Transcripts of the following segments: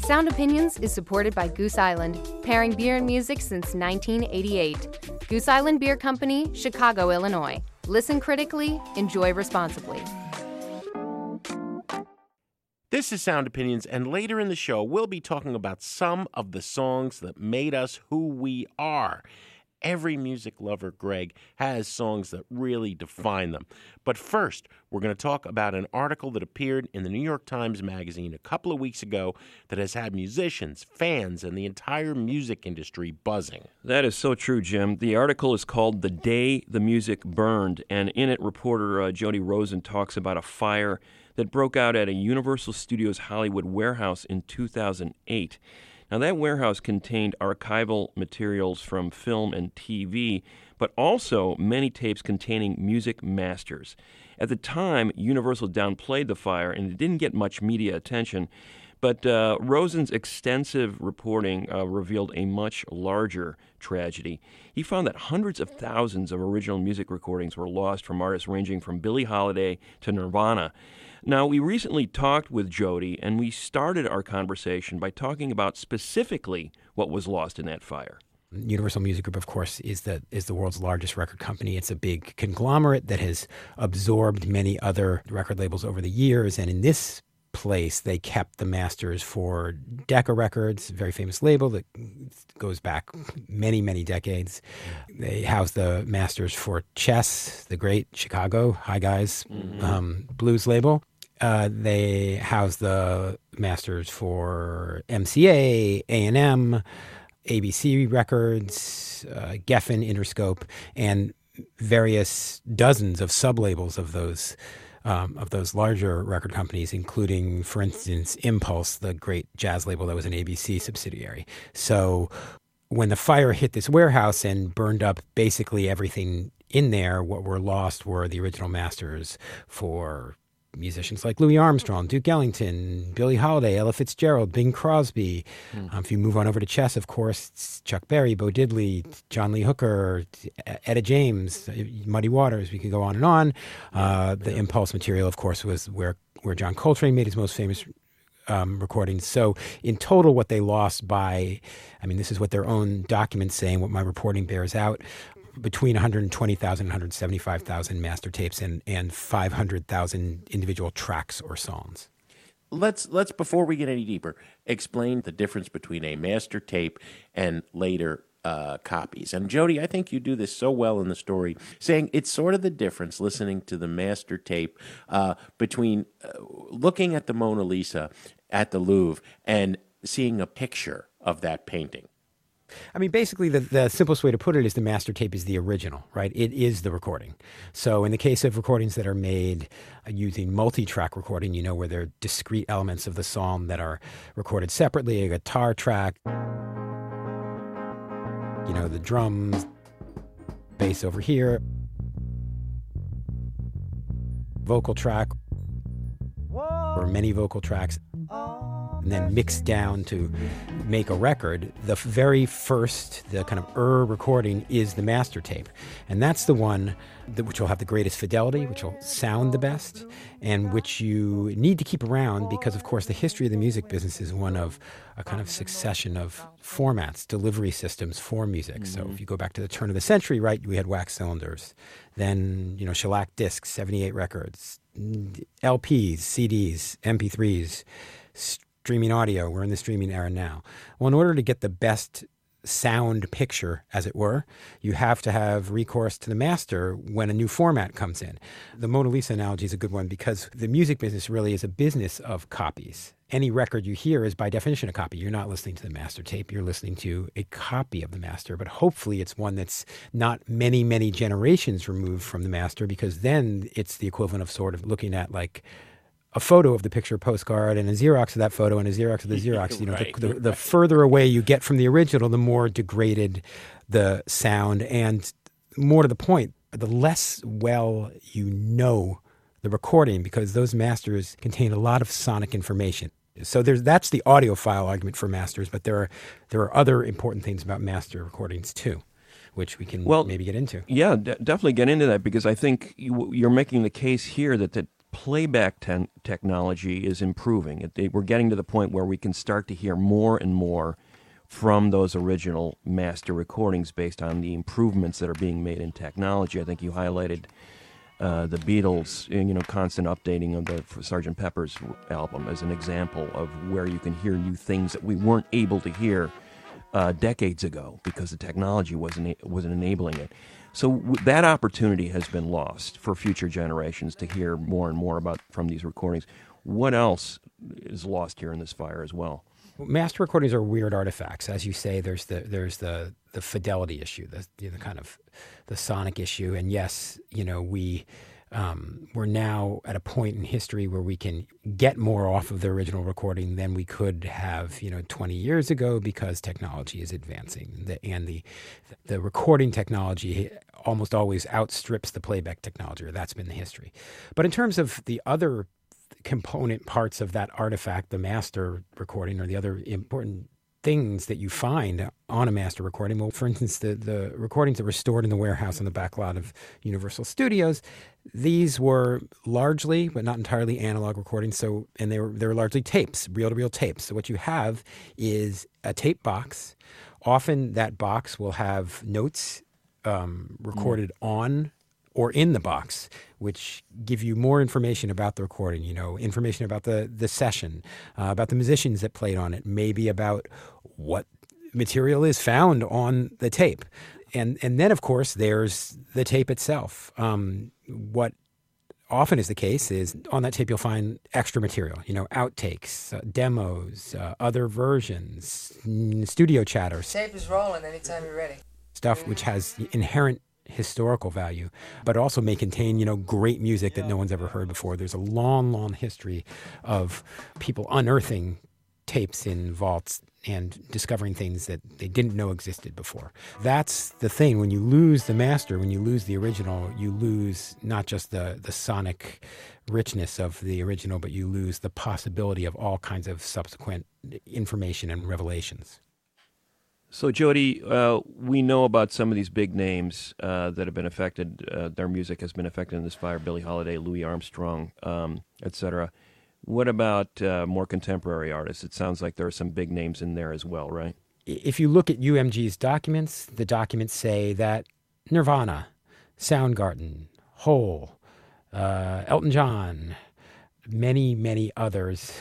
Sound Opinions is supported by Goose Island, pairing beer and music since 1988. Goose Island Beer Company, Chicago, Illinois. Listen critically, enjoy responsibly. This is Sound Opinions, and later in the show, we'll be talking about some of the songs that made us who we are. Every music lover, Greg, has songs that really define them. But first, we're going to talk about an article that appeared in the New York Times Magazine a couple of weeks ago that has had musicians, fans, and the entire music industry buzzing. That is so true, Jim. The article is called "The Day the Music Burned," and in it, reporter Jody Rosen talks about a fire that broke out at a Universal Studios Hollywood warehouse in 2008. Now, that warehouse contained archival materials from film and TV, but also many tapes containing music masters. At the time, Universal downplayed the fire, and it didn't get much media attention. But Rosen's extensive reporting revealed a much larger tragedy. He found that hundreds of thousands of original music recordings were lost from artists ranging from Billie Holiday to Nirvana. Now, we recently talked with Jody, and we started our conversation by talking about specifically what was lost in that fire. Universal Music Group, of course, is the world's largest record company. It's a big conglomerate that has absorbed many other record labels over the years, and in this place, they kept the masters for Decca Records, a very famous label that goes back many, many decades. They house the masters for Chess, the great Chicago Hi Guys blues label. They house the masters for MCA, A&M, ABC Records, Geffen, Interscope, and various dozens of sub-labels of those larger record companies, including, for instance, Impulse, the great jazz label that was an ABC subsidiary. So when the fire hit this warehouse and burned up basically everything in there, what were lost were the original masters for musicians like Louis Armstrong, Duke Ellington, Billie Holiday, Ella Fitzgerald, Bing Crosby. If you move on over to Chess, of course, it's Chuck Berry, Bo Diddley, John Lee Hooker, Etta James, Muddy Waters. We could go on and on. The Impulse material, of course, was where John Coltrane made his most famous recordings. So in total, what they lost this is what their own documents saying, what my reporting bears out, between 120,000 and 175,000 master tapes and 500,000 individual tracks or songs. Let's before we get any deeper, explain the difference between a master tape and later copies. And Jody, I think you do this so well in the story, saying it's sort of the difference listening to the master tape between looking at the Mona Lisa at the Louvre and seeing a picture of that painting. I mean, basically, the simplest way to put it is the master tape is the original, right? It is the recording. So in the case of recordings that are made using multi-track recording, where there are discrete elements of the song that are recorded separately, a guitar track, the drums, bass over here, vocal track, or many vocal tracks, and then mixed down to make a record. The very first, the kind of recording is the master tape. And that's the one which will have the greatest fidelity, which will sound the best, and which you need to keep around because, of course, the history of the music business is one of a kind of succession of formats, delivery systems for music. So if you go back to the turn of the century, right, we had wax cylinders. Then, shellac discs, 78 records, LPs, CDs, MP3s, streaming audio. We're in the streaming era now. Well, in order to get the best sound picture, as it were, you have to have recourse to the master when a new format comes in. The Mona Lisa analogy is a good one because the music business really is a business of copies. Any record you hear is by definition a copy. You're not listening to the master tape. You're listening to a copy of the master, but hopefully it's one that's not many, many generations removed from the master, because then it's the equivalent of sort of looking at like a photo of the picture postcard and a Xerox of that photo and a Xerox of the Xerox. The further away you get from the original, the more degraded the sound, and more to the point, the less well you know the recording, because those masters contain a lot of sonic information. So that's the audiophile argument for masters, but there are other important things about master recordings too, which we can maybe get into. Yeah, definitely get into that, because I think you're making the case here that playback technology is improving. We're getting to the point where we can start to hear more and more from those original master recordings based on the improvements that are being made in technology. I think you highlighted the Beatles, constant updating of the Sgt. Pepper's album as an example of where you can hear new things that we weren't able to hear decades ago because the technology wasn't enabling it. So that opportunity has been lost for future generations to hear more and more from these recordings. What else is lost here in this fire as well? Master recordings are weird artifacts, as you say. There's the fidelity issue, the kind of the sonic issue, and yes, we're now at a point in history where we can get more off of the original recording than we could have 20 years ago because technology is advancing, and the recording technology almost always outstrips the playback technology, or that's been the history. But in terms of the other component parts of that artifact, the master recording, or the other important things that you find on a master recording. Well, for instance, the recordings that were stored in the warehouse on the back lot of Universal Studios, these were largely, but not entirely, analog recordings. And they were largely tapes, reel-to-reel tapes. So what you have is a tape box. Often that box will have notes recorded on or in the box, which give you more information about the recording, information about the session, about the musicians that played on it, maybe about what material is found on the tape. And then, of course, there's the tape itself. What often is the case is on that tape you'll find extra material, outtakes, demos, other versions, studio chatter. Tape is rolling anytime you're ready. Stuff which has inherent historical value, but also may contain, great music that no one's ever heard before. There's a long, long history of people unearthing tapes in vaults and discovering things that they didn't know existed before. That's the thing. When you lose the master, when you lose the original, you lose not just the sonic richness of the original, but you lose the possibility of all kinds of subsequent information and revelations. So, Jody, we know about some of these big names that have been affected. Their music has been affected in this fire: Billie Holiday, Louis Armstrong, etc. What about more contemporary artists? It sounds like there are some big names in there as well, right? If you look at UMG's documents, the documents say that Nirvana, Soundgarden, Hole, Elton John, many, many others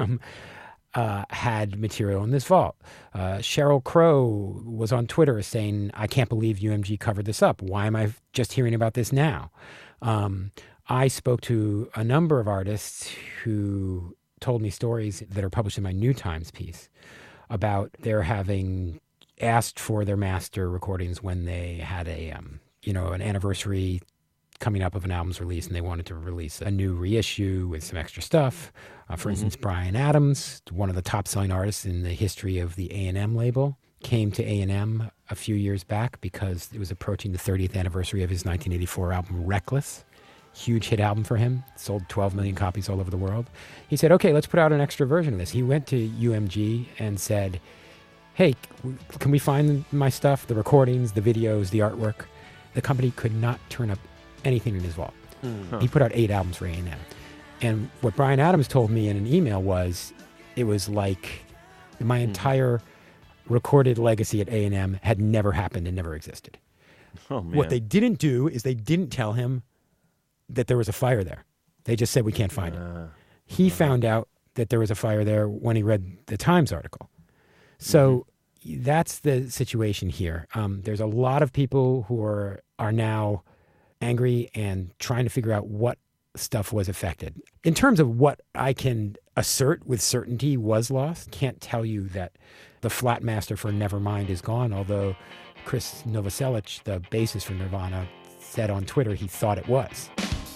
had material in this vault. Sheryl Crow was on Twitter saying, "I can't believe UMG covered this up. Why am I just hearing about this now?" I spoke to a number of artists who told me stories that are published in my New Times piece about their having asked for their master recordings when they had an anniversary coming up of an album's release, and they wanted to release a new reissue with some extra stuff. For instance, Bryan Adams, one of the top-selling artists in the history of the A&M label, came to A&M a few years back because it was approaching the 30th anniversary of his 1984 album, Reckless. Huge hit album for him, sold 12 million copies all over the world. He said, okay, let's put out an extra version of this. He went to UMG and said, hey, can we find my stuff, the recordings, the videos, the artwork? The company could not turn up anything in his vault. He put out 8 albums for A&M. And what Bryan Adams told me in an email was, it was like my entire recorded legacy at A&M had never happened and never existed. Oh, man. What they didn't do is they didn't tell him that there was a fire there. They just said, we can't find it. He found out that there was a fire there when he read the Times article. So that's the situation here. There's a lot of people who are now angry and trying to figure out what stuff was affected. In terms of what I can assert with certainty was lost, can't tell you that the flat master for Nevermind is gone, although Chris Novoselic, the bassist for Nirvana, said on Twitter he thought it was.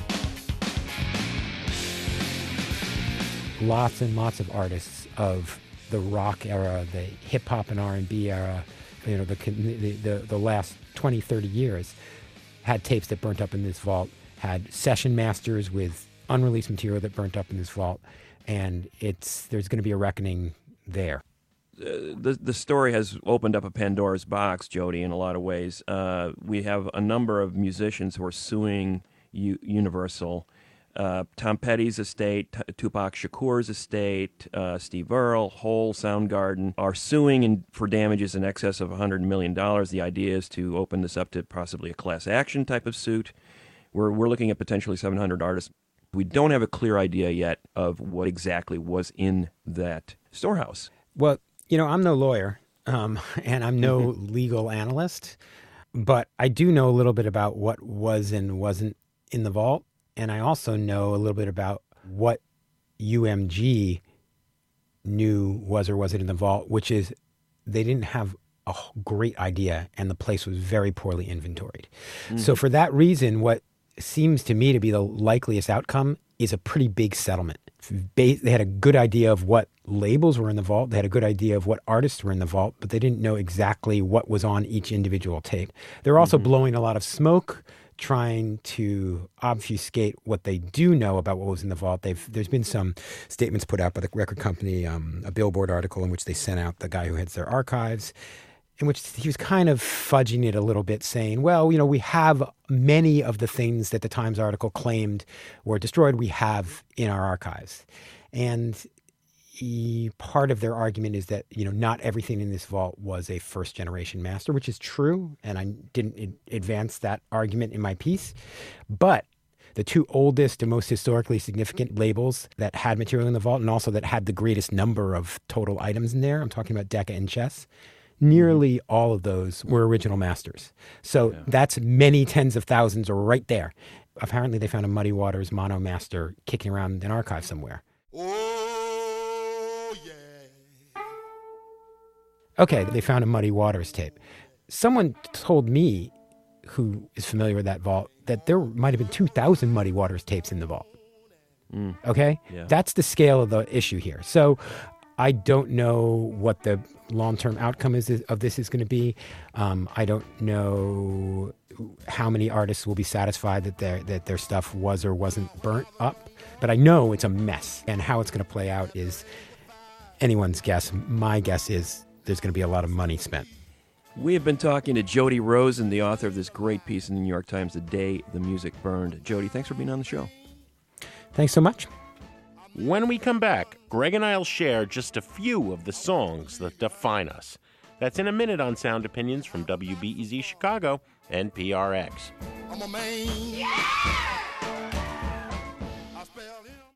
Lots and lots of artists of the rock era, the hip-hop and R&B era, the last 20, 30 years, had tapes that burnt up in this vault, had session masters with unreleased material that burnt up in this vault, and there's going to be a reckoning there. The story has opened up a Pandora's box, Jody, in a lot of ways. We have a number of musicians who are suing Universal Tom Petty's estate, Tupac Shakur's estate, Steve Earle, Hole, Soundgarden are suing for damages in excess of $100 million. The idea is to open this up to possibly a class action type of suit. We're looking at potentially 700 artists. We don't have a clear idea yet of what exactly was in that storehouse. Well, I'm no lawyer, and I'm no legal analyst, but I do know a little bit about what was and wasn't in the vault. And I also know a little bit about what UMG knew was or wasn't in the vault, which is they didn't have a great idea, and the place was very poorly inventoried. Mm-hmm. So for that reason, what seems to me to be the likeliest outcome is a pretty big settlement. They had a good idea of what labels were in the vault. They had a good idea of what artists were in the vault, but they didn't know exactly what was on each individual tape. They're also blowing a lot of smoke, trying to obfuscate what they do know about what was in the vault. There's been some statements put out by the record company, a Billboard article in which they sent out the guy who heads their archives, in which he was kind of fudging it a little bit, saying, well, we have many of the things that the Times article claimed were destroyed, we have in our archives. And part of their argument is that, not everything in this vault was a first-generation master, which is true, and I didn't advance that argument in my piece. But the two oldest and most historically significant labels that had material in the vault and also that had the greatest number of total items in there, I'm talking about Decca and Chess, nearly all of those were original masters. So that's many tens of thousands are right there. Apparently they found a Muddy Waters mono master kicking around an archive somewhere. Oh, yeah. Okay, they found a Muddy Waters tape. Someone told me, who is familiar with that vault, that there might have been 2,000 Muddy Waters tapes in the vault. Okay? Yeah. That's the scale of the issue here. So I don't know what the long-term outcome of this is going to be. I don't know how many artists will be satisfied that their stuff was or wasn't burnt up. But I know it's a mess. And how it's going to play out is anyone's guess. My guess is there's going to be a lot of money spent. We have been talking to Jody Rosen, the author of this great piece in the New York Times, The Day the Music Burned. Jody, thanks for being on the show. Thanks so much. When we come back, Greg and I will share just a few of the songs that define us. That's in a minute on Sound Opinions from WBEZ Chicago and PRX. I'm a man. Yeah!